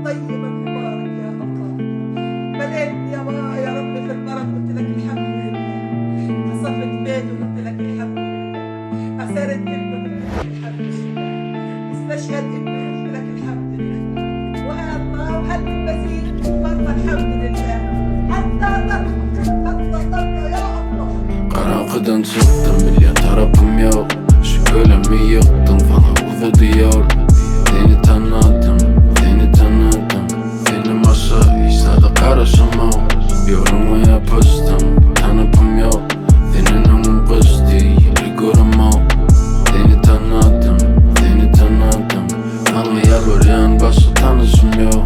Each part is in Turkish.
طيبا مبارك يا الله. مليت يا رب في المرض قلت لك الحمد لله. أصفت بيته قلت لك الحمد لله. أسرت ابنه قلت لك الحمد لله. استشهد ابنه قلت لك الحمد لله. والله وهل المزيد والله الحمد لله. حتى ضربة يا الله. Karanlıktan çıktım, milyon tarafım yok. Şüphelemi yıktım, bana uzadı yol. Seni tanıdım, seni tanıdım. Benim aşağı hiç tadı karışamam. Yoruma yapıştım, tanıpım yok. Senin önün kıştı, yeri göremem. Seni tanıdım, seni tanıdım. Bana yalvarıyan başka tanışım yok.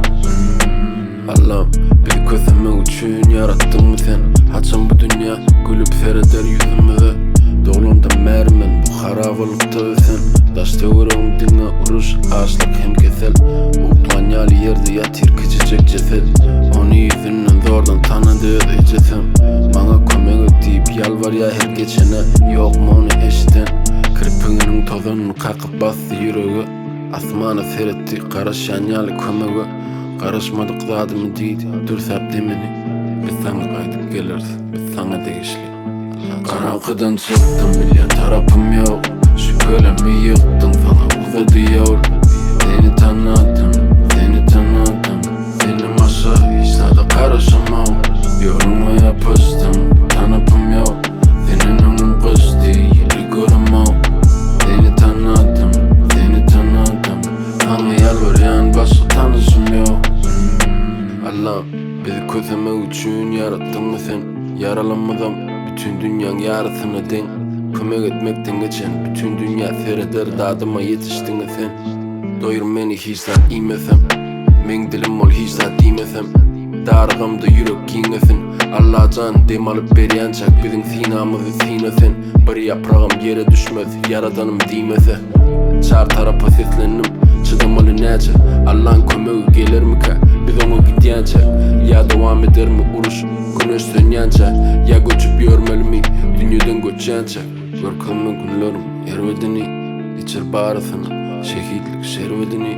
Allah'ım, bir közümü üçün yarattın mı sen? Haçan bu dünya gülüp seyreder yüzümüze. Doğulumda mermin bu harabalıkta sen. Daş teorim dinle uruş ağaçlık hem kesel. Uklan yali yerde yatır küçücük ceset. Onu yüzünden zordan tanıdığı ecesem. Bana kömek deyip yalvar ya her geçene. Yok mu onu eşiten? Kirpinginin tozunu kakıp bastı yüreği. Asmana seyretti karışan yali kömeği. Karışmadık zadımı değil, dürsep demeni. Biz sana kaydıp geliriz, biz sana değişli. Karanlıktan çıktım, milyon tarafım yok. Şüphelemi yıktım, sana uzadı yol. Seni tanıdım, seni tanıdım. Benim aşağı hiç tadı karışamam. Yoruma yapıştım, tanıpım yok. Senin önün kıştı, yeri göremem. Seni tanıdım, seni tanıdım. Bana yalvarıyan başka tanışım yok. Allah'ım, bizi közeme üçün yarattın mı sen? Yaralanmadan bütün dünyanın yarısına den. Kömek etmekten geçen bütün dünya seyreder. Dadıma yetiştin mi sen? Doyur beni hiç zat iymesem. Men dilim ol hiç zat iymesem. Darğımda yürek giymesin. Allah can dem alıp beri ancak bizim sinamızı sinesen. Bir yaprağım yere düşmez, yaradanım değmese. Çar tarafa seslendim, çıdamalı nece? Allah'ın kömeği gelir mi ka? Biz onu gidiyence. Ya devam eder mi uruş güneş sönünce? Ya göçüp görmeli mi dünyadan göçence? Görkemli günlerim ervedini, içer bağrısını şehitlik şervedini.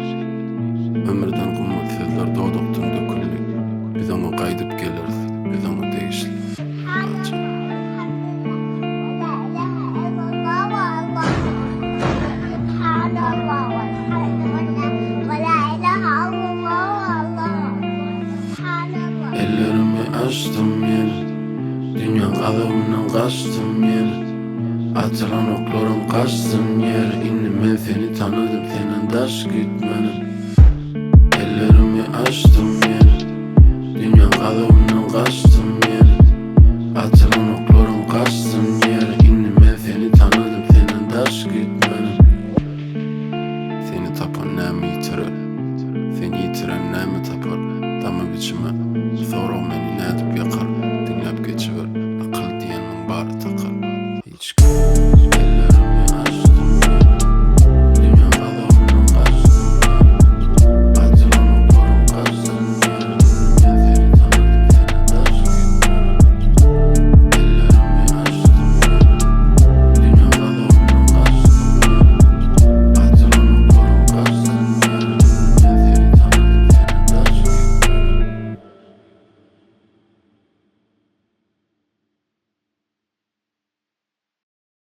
Ömürden kımmet sözler doğduktan döküldü. Biz onu kaydıp geliriz, biz onu değişli. Ellerimi açtım yeni, dünya adamından kaçtım yeni. Atılan oklarım kaçtın yere. İndim ben seni tanıdım, senin taş gitmenin. Ellerimi açtım yeni, dünya adamından kaçtım yeni. Atılan oklarım kaçtın yere. İndim ben seni tanıdım, senin taş gitmenin. Seni tapan ne mi yitirir? Seni yitiren ne mi tapar? Tamı biçime